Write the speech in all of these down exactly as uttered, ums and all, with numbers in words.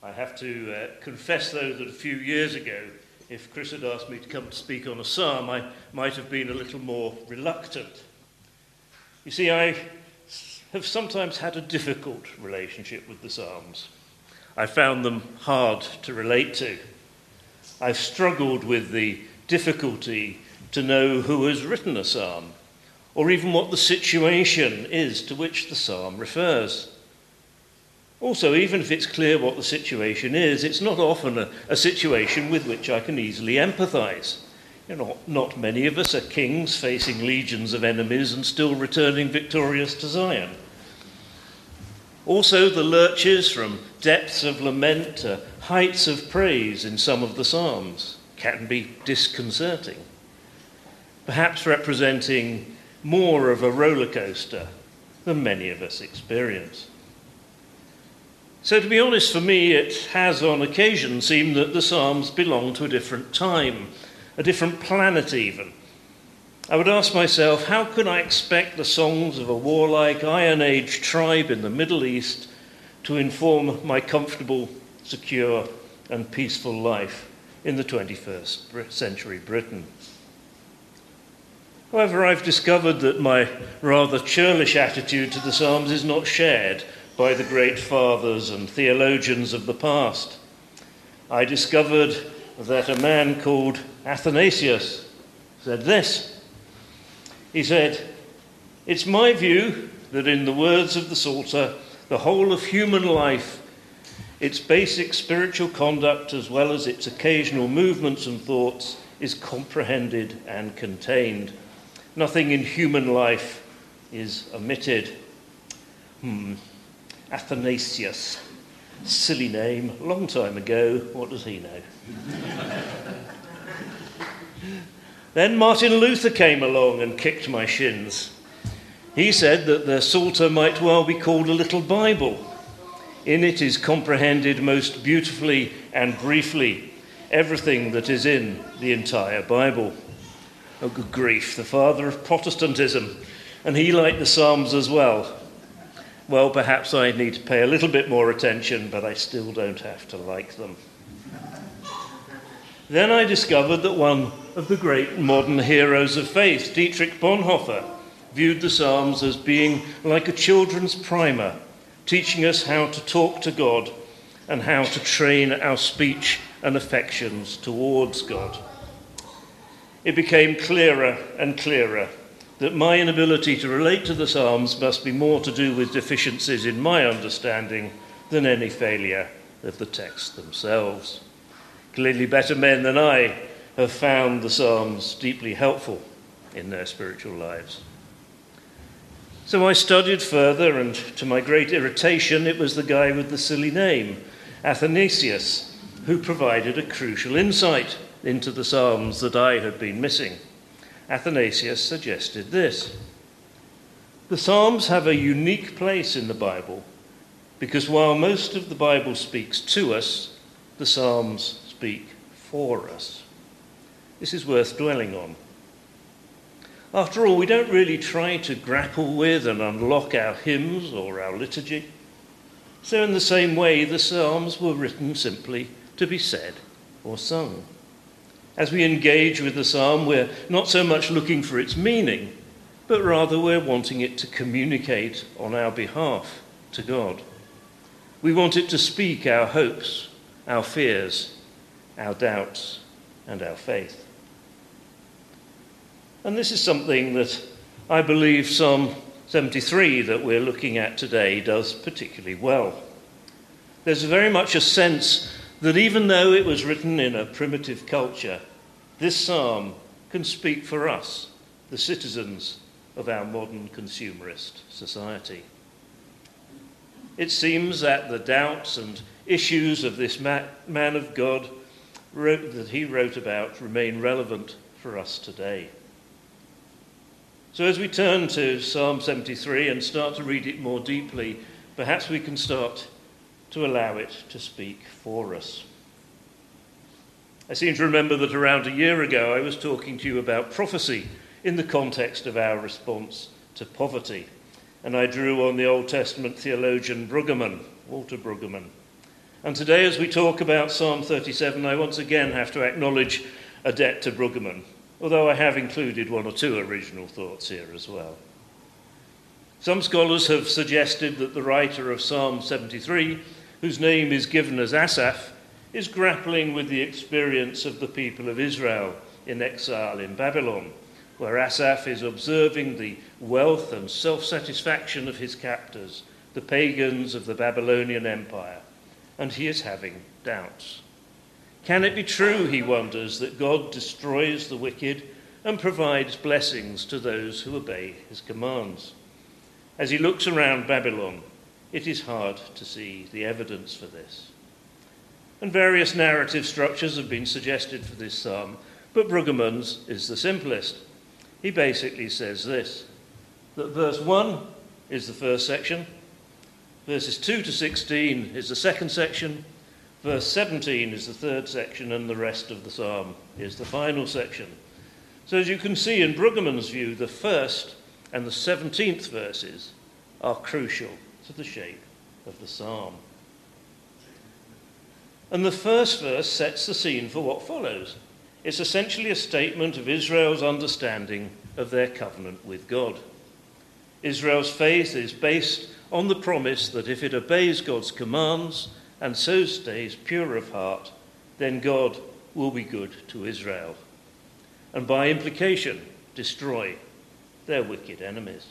I have to uh, confess, though, that a few years ago, if Chris had asked me to come to speak on a psalm, I might have been a little more reluctant. You see, I have sometimes had a difficult relationship with the psalms. I found them hard to relate to. I've struggled with the difficulty to know who has written a psalm, or even what the situation is to which the psalm refers. Also, even if it's clear what the situation is, it's not often a, a situation with which I can easily empathise. You know, not many of us are kings facing legions of enemies and still returning victorious to Zion. Also, the lurches from depths of lament to heights of praise in some of the psalms can be disconcerting, perhaps representing more of a roller coaster than many of us experience. So to be honest, for me, it has on occasion seemed that the Psalms belong to a different time, a different planet even. I would ask myself, how can I expect the songs of a warlike Iron Age tribe in the Middle East to inform my comfortable, secure, and peaceful life in the twenty-first century Britain? However, I've discovered that my rather churlish attitude to the Psalms is not shared by the great fathers and theologians of the past. I discovered that a man called Athanasius said this. He said, "It's my view that in the words of the Psalter, the whole of human life, its basic spiritual conduct as well as its occasional movements and thoughts, is comprehended and contained. Nothing in human life is omitted." Hmm. Athanasius. Silly name, long time ago. What does he know? Then Martin Luther came along and kicked my shins. He said that the Psalter might well be called a little Bible. In it is comprehended most beautifully and briefly everything that is in the entire Bible. Oh, good grief, the father of Protestantism. And he liked the Psalms as well. Well, perhaps I need to pay a little bit more attention, but I still don't have to like them. Then I discovered that one of the great modern heroes of faith, Dietrich Bonhoeffer, viewed the Psalms as being like a children's primer, teaching us how to talk to God and how to train our speech and affections towards God. It became clearer and clearer that my inability to relate to the Psalms must be more to do with deficiencies in my understanding than any failure of the texts themselves. Clearly better men than I have found the Psalms deeply helpful in their spiritual lives. So I studied further, and to my great irritation, it was the guy with the silly name, Athanasius, who provided a crucial insight into the Psalms that I had been missing. Athanasius suggested this: the Psalms have a unique place in the Bible because while most of the Bible speaks to us, the Psalms speak for us. This is worth dwelling on. After all, we don't really try to grapple with and unlock our hymns or our liturgy. So in the same way, the Psalms were written simply to be said or sung. As we engage with the psalm, we're not so much looking for its meaning, but rather we're wanting it to communicate on our behalf to God. We want it to speak our hopes, our fears, our doubts, and our faith. And this is something that I believe Psalm seventy-three that we're looking at today does particularly well. There's very much a sense that even though it was written in a primitive culture, this psalm can speak for us, the citizens of our modern consumerist society. It seems that the doubts and issues of this man of God wrote, that he wrote about remain relevant for us today. So as we turn to Psalm seventy-three and start to read it more deeply, perhaps we can start to allow it to speak for us. I seem to remember that around a year ago I was talking to you about prophecy in the context of our response to poverty. And I drew on the Old Testament theologian Brueggemann, Walter Brueggemann. And today, as we talk about Psalm thirty-seven, I once again have to acknowledge a debt to Brueggemann, although I have included one or two original thoughts here as well. Some scholars have suggested that the writer of Psalm seventy-three, whose name is given as Asaph, is grappling with the experience of the people of Israel in exile in Babylon, where Asaph is observing the wealth and self-satisfaction of his captors, the pagans of the Babylonian Empire, and he is having doubts. Can it be true, he wonders, that God destroys the wicked and provides blessings to those who obey his commands? As he looks around Babylon, it is hard to see the evidence for this. And various narrative structures have been suggested for this psalm, but Brueggemann's is the simplest. He basically says this, that verse one is the first section, verses two to sixteen is the second section, verse seventeen is the third section, and the rest of the psalm is the final section. So as you can see in Brueggemann's view, the first and the seventeenth verses are crucial to the shape of the psalm. And the first verse sets the scene for what follows. It's essentially a statement of Israel's understanding of their covenant with God. Israel's faith is based on the promise that if it obeys God's commands and so stays pure of heart, then God will be good to Israel, and by implication, destroy their wicked enemies.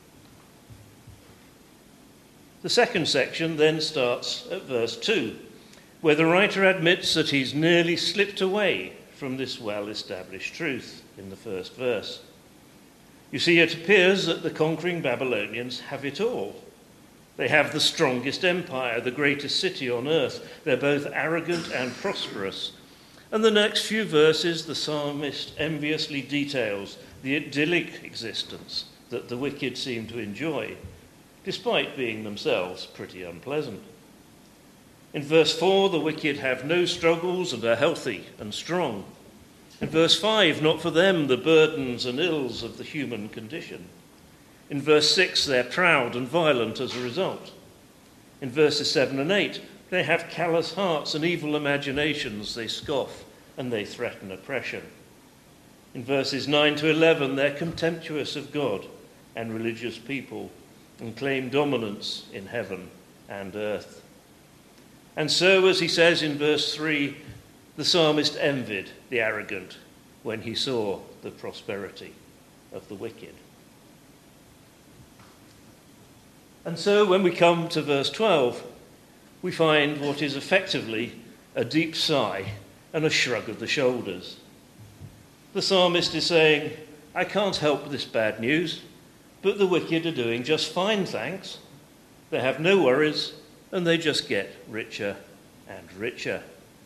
The second section then starts at verse two, where the writer admits that he's nearly slipped away from this well-established truth in the first verse. You see, it appears that the conquering Babylonians have it all. They have the strongest empire, the greatest city on earth. They're both arrogant and prosperous. And the next few verses, the psalmist enviously details the idyllic existence that the wicked seem to enjoy, despite being themselves pretty unpleasant. In verse four, the wicked have no struggles and are healthy and strong. In verse five, not for them the burdens and ills of the human condition. In verse six, they're proud and violent as a result. In verses seven and eight, they have callous hearts and evil imaginations. They scoff and they threaten oppression. In verses nine to eleven, they're contemptuous of God and religious people and claim dominance in heaven and earth. And so, as he says in verse three, the psalmist envied the arrogant when he saw the prosperity of the wicked. And so when we come to verse twelve, we find what is effectively a deep sigh and a shrug of the shoulders. The psalmist is saying, I can't help this bad news, but the wicked are doing just fine, thanks. They have no worries, and they just get richer and richer.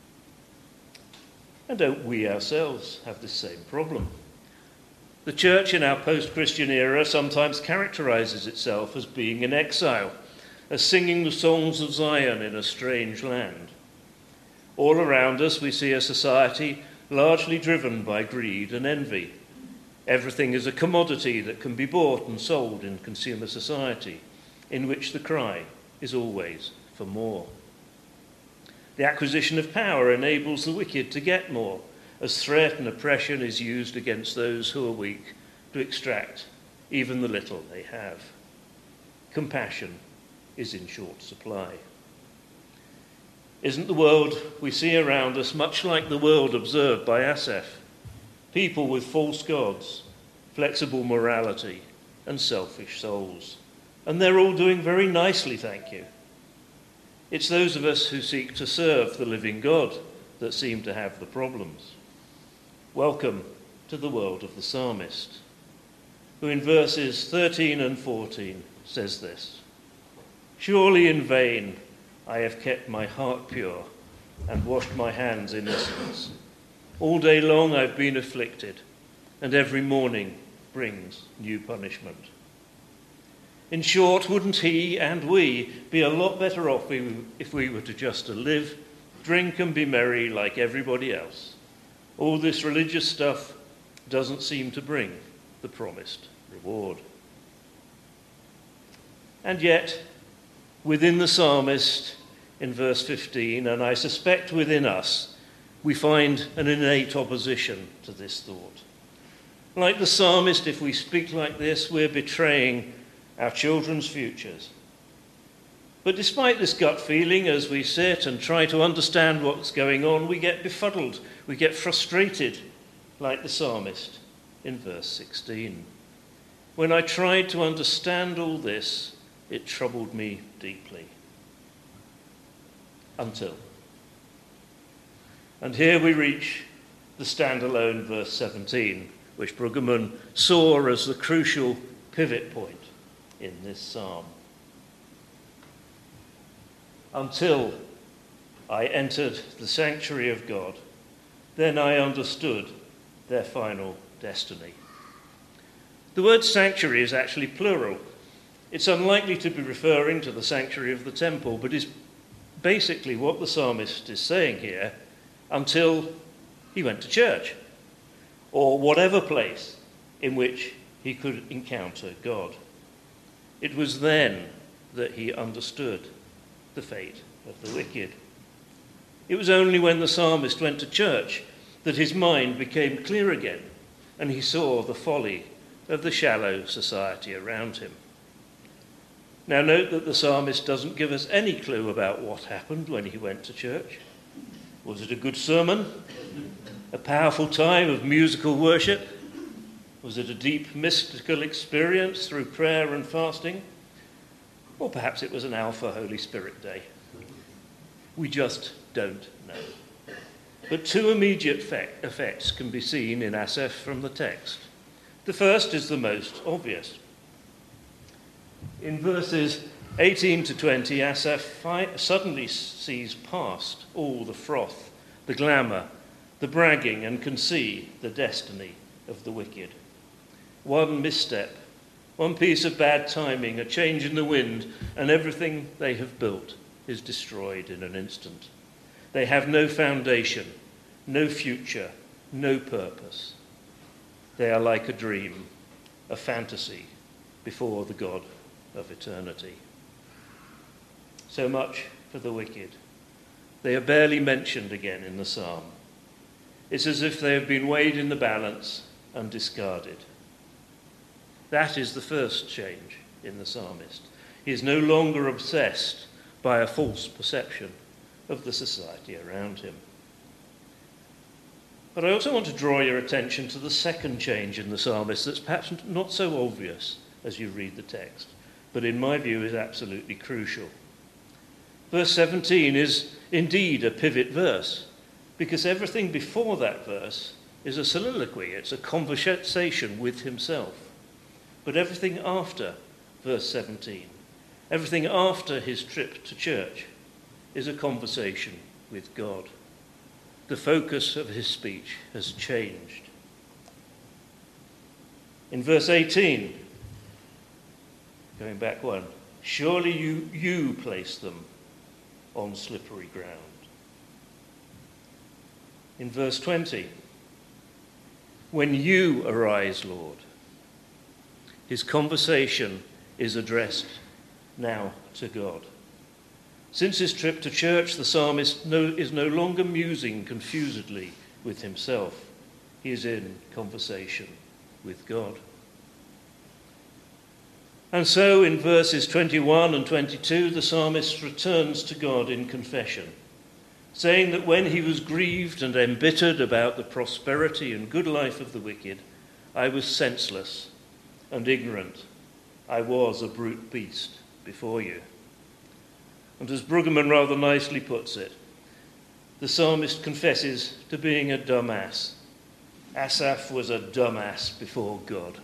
And don't we ourselves have this same problem? The church in our post-Christian era sometimes characterizes itself as being in exile, as singing the songs of Zion in a strange land. All around us we see a society largely driven by greed and envy. Everything is a commodity that can be bought and sold in consumer society, in which the cry is always for more. The acquisition of power enables the wicked to get more, as threat and oppression is used against those who are weak to extract even the little they have. Compassion is in short supply. Isn't the world we see around us much like the world observed by Asaph? People with false gods, flexible morality, and selfish souls. And they're all doing very nicely, thank you. It's those of us who seek to serve the living God that seem to have the problems. Welcome to the world of the psalmist, who in verses thirteen and fourteen says this, Surely in vain I have kept my heart pure and washed my hands in innocence. All day long I've been afflicted, and every morning brings new punishment. In short, wouldn't he and we be a lot better off if we were to just to live, drink and be merry like everybody else? All this religious stuff doesn't seem to bring the promised reward. And yet, within the psalmist in verse fifteen, and I suspect within us we find an innate opposition to this thought. Like the psalmist, if we speak like this, we're betraying our children's futures. But despite this gut feeling, as we sit and try to understand what's going on, we get befuddled, we get frustrated, like the psalmist in verse sixteen. When I tried to understand all this, it troubled me deeply. Until. And here we reach the standalone verse seventeen, which Brueggemann saw as the crucial pivot point in this psalm. Until I entered the sanctuary of God, then I understood their final destiny. The word sanctuary is actually plural. It's unlikely to be referring to the sanctuary of the temple, but is basically what the psalmist is saying here, until he went to church, or whatever place in which he could encounter God. It was then that he understood the fate of the wicked. It was only when the psalmist went to church that his mind became clear again, and he saw the folly of the shallow society around him. Now note that the psalmist doesn't give us any clue about what happened when he went to church. Was it a good sermon? A powerful time of musical worship? Was it a deep mystical experience through prayer and fasting? Or perhaps it was an Alpha Holy Spirit day. We just don't know. But two immediate effects can be seen in Asaph from the text. The first is the most obvious. In verses eighteen to twenty, Asaph fi- suddenly sees past all the froth, the glamour, the bragging, and can see the destiny of the wicked. One misstep, one piece of bad timing, a change in the wind, and everything they have built is destroyed in an instant. They have no foundation, no future, no purpose. They are like a dream, a fantasy before the God of eternity. So much for the wicked. They are barely mentioned again in the psalm. It's as if they have been weighed in the balance and discarded. That is the first change in the psalmist. He is no longer obsessed by a false perception of the society around him. But I also want to draw your attention to the second change in the psalmist that's perhaps not so obvious as you read the text, but in my view is absolutely crucial. Verse seventeen is indeed a pivot verse, because everything before that verse is a soliloquy, it's a conversation with himself. But everything after verse seventeen, everything after his trip to church, is a conversation with God. The focus of his speech has changed. In verse eighteen, going back one, surely you, you place them on slippery ground. In verse twenty, when you arise, Lord, his conversation is addressed now to God. Since his trip to church, the psalmist no, is no longer musing confusedly with himself. He is in conversation with God. And so in verses twenty-one and twenty-two, the psalmist returns to God in confession, saying that when he was grieved and embittered about the prosperity and good life of the wicked, I was senseless and ignorant. I was a brute beast before you. And as Brueggemann rather nicely puts it, the psalmist confesses to being a dumbass. Asaph was a dumbass before God.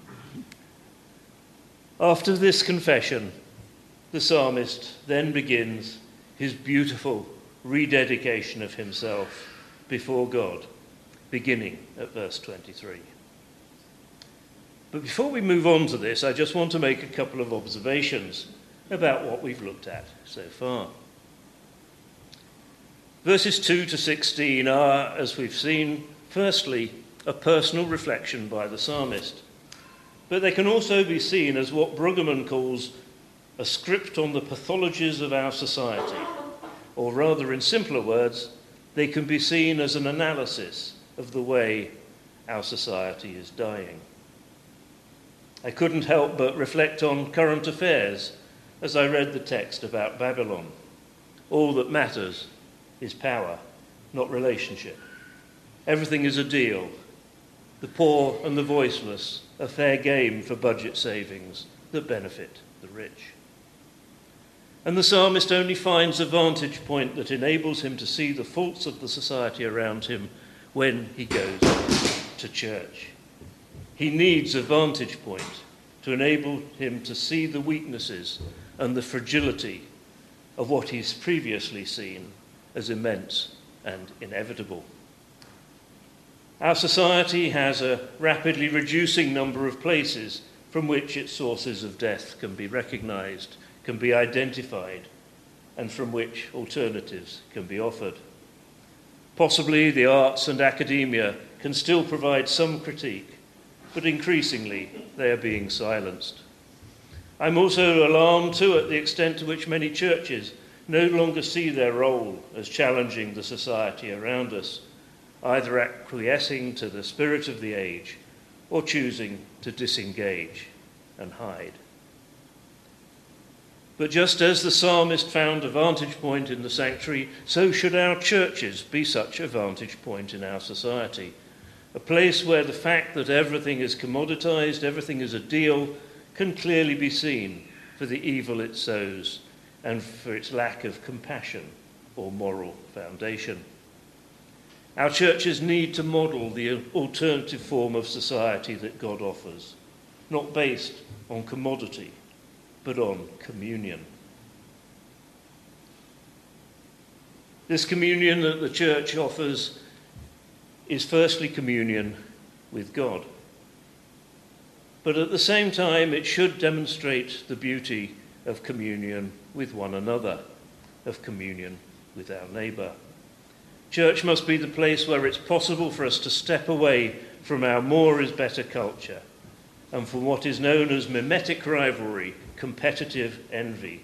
After this confession, the psalmist then begins his beautiful rededication of himself before God, beginning at verse twenty-three. But before we move on to this, I just want to make a couple of observations about what we've looked at so far. Verses two to sixteen are, as we've seen, firstly, a personal reflection by the psalmist. But they can also be seen as what Brueggemann calls a script on the pathologies of our society, or rather in simpler words, they can be seen as an analysis of the way our society is dying. I couldn't help but reflect on current affairs as I read the text about Babylon. All that matters is power, not relationship. Everything is a deal. The poor and the voiceless, a fair game for budget savings that benefit the rich. And the psalmist only finds a vantage point that enables him to see the faults of the society around him when he goes to church. He needs a vantage point to enable him to see the weaknesses and the fragility of what he's previously seen as immense and inevitable. Our society has a rapidly reducing number of places from which its sources of death can be recognized, can be identified, and from which alternatives can be offered. Possibly the arts and academia can still provide some critique, but increasingly they are being silenced. I'm also alarmed too at the extent to which many churches no longer see their role as challenging the society around us, either acquiescing to the spirit of the age or choosing to disengage and hide. But just as the psalmist found a vantage point in the sanctuary, so should our churches be such a vantage point in our society. A place where the fact that everything is commoditized, everything is a deal, can clearly be seen for the evil it sows and for its lack of compassion or moral foundation. Our churches need to model the alternative form of society that God offers, not based on commodity, but on communion. This communion that the church offers is firstly communion with God. But at the same time, it should demonstrate the beauty of communion with one another, of communion with our neighbour. Church must be the place where it's possible for us to step away from our more is better culture and from what is known as mimetic rivalry, competitive envy.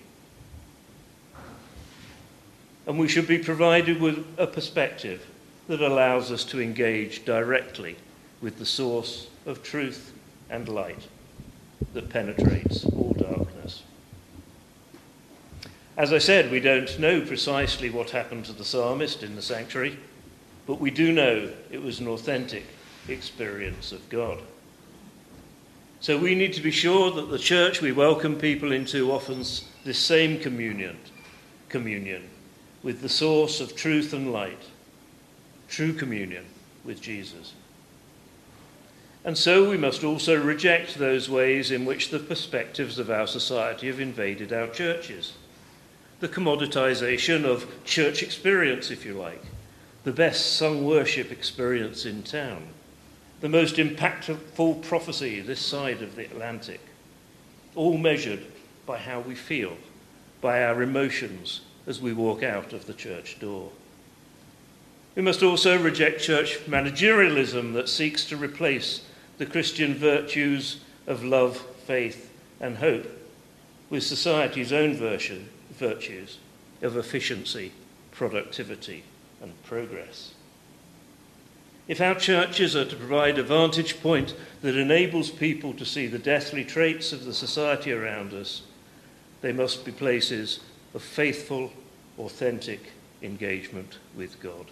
And we should be provided with a perspective that allows us to engage directly with the source of truth and light that penetrates all darkness. As I said, we don't know precisely what happened to the psalmist in the sanctuary, but we do know it was an authentic experience of God. So we need to be sure that the church we welcome people into offers this same communion, communion with the source of truth and light, true communion with Jesus. And so we must also reject those ways in which the perspectives of our society have invaded our churches. The commoditization of church experience, if you like, the best sung worship experience in town, the most impactful prophecy this side of the Atlantic, all measured by how we feel, by our emotions as we walk out of the church door. We must also reject church managerialism that seeks to replace the Christian virtues of love, faith, and hope with society's own version, virtues of efficiency, productivity, and progress. If our churches are to provide a vantage point that enables people to see the deathly traits of the society around us, they must be places of faithful, authentic engagement with God.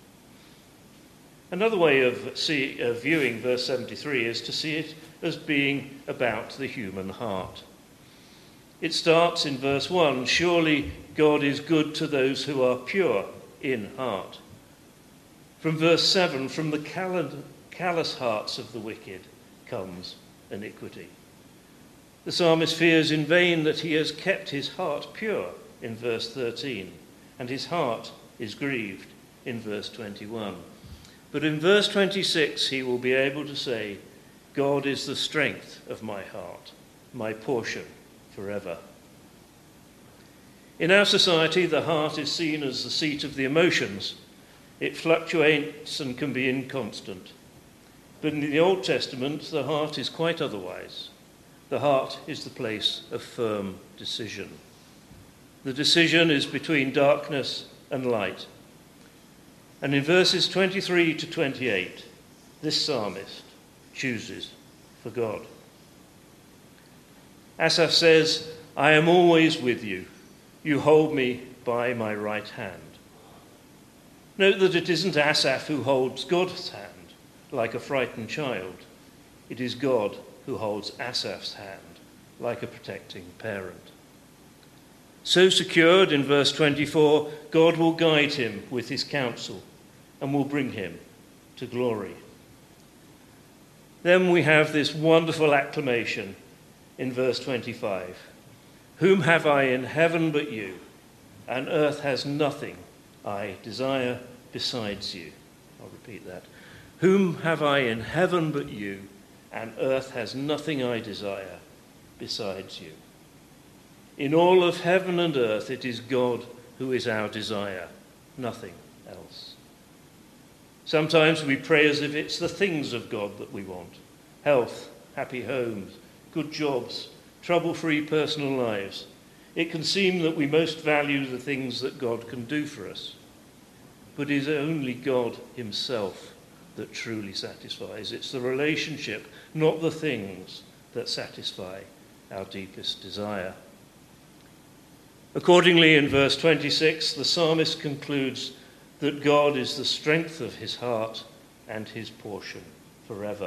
Another way of, see, of viewing verse seventy-three is to see it as being about the human heart. It starts in verse one, surely God is good to those who are pure in heart. From verse seven, from the callous hearts of the wicked comes iniquity. The psalmist fears in vain that he has kept his heart pure in verse thirteen, and his heart is grieved in verse twenty-one. But in verse twenty-six, he will be able to say, God is the strength of my heart, my portion forever. In our society, the heart is seen as the seat of the emotions. It fluctuates and can be inconstant. But in the Old Testament, the heart is quite otherwise. The heart is the place of firm decision. The decision is between darkness and light. And in verses twenty-three to twenty-eight, this psalmist chooses for God. Asaph says, I am always with you. You hold me by my right hand. Note that it isn't Asaph who holds God's hand like a frightened child. It is God who holds Asaph's hand like a protecting parent. So secured, in verse twenty-four, God will guide him with his counsel and will bring him to glory. Then we have this wonderful acclamation in verse twenty-five. Whom have I in heaven but you, and earth has nothing I desire besides you. I'll repeat that. Whom have I in heaven but you, and earth has nothing I desire besides you. In all of heaven and earth, it is God who is our desire, nothing else. Sometimes we pray as if it's the things of God that we want. Health, happy homes, good jobs, trouble-free personal lives. It can seem that we most value the things that God can do for us. But it is only God himself that truly satisfies. It's the relationship, not the things, that satisfy our deepest desire. Accordingly, in verse twenty-six, the psalmist concludes that God is the strength of his heart and his portion forever.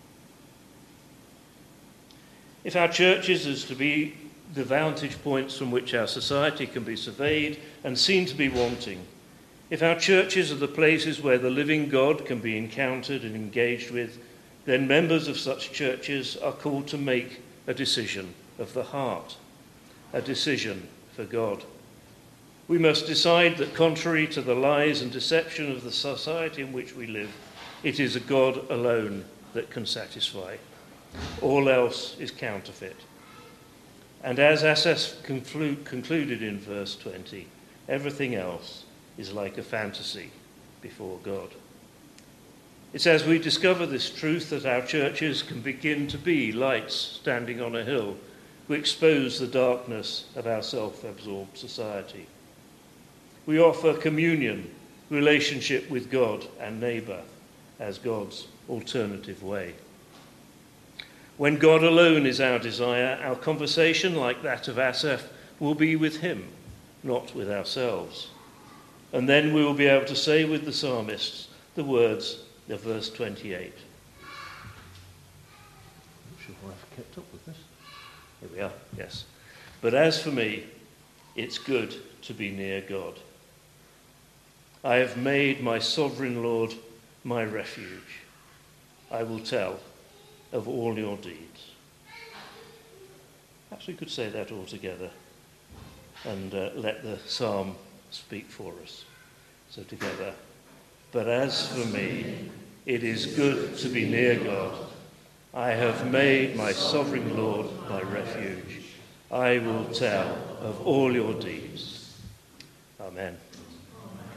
If our churches is to be the vantage points from which our society can be surveyed and seen to be wanting, if our churches are the places where the living God can be encountered and engaged with, then members of such churches are called to make a decision of the heart, a decision for God. We must decide that contrary to the lies and deception of the society in which we live, it is a God alone that can satisfy. All else is counterfeit. And as Asaph conclude, concluded in verse twenty, everything else is like a fantasy before God. It's as we discover this truth that our churches can begin to be lights standing on a hill who expose the darkness of our self-absorbed society. We offer communion, relationship with God and neighbour as God's alternative way. When God alone is our desire, our conversation, like that of Asaph, will be with him, not with ourselves. And then we will be able to say with the psalmists the words of verse twenty-eight. I'm not sure I've kept up with this. Here we are, yes. But as for me, it's good to be near God. I have made my sovereign Lord my refuge. I will tell of all your deeds. Perhaps we could say that all together and uh, let the psalm speak for us. So together. But as for me, it is good to be near God. I have made my sovereign Lord my refuge. I will tell of all your deeds. Amen.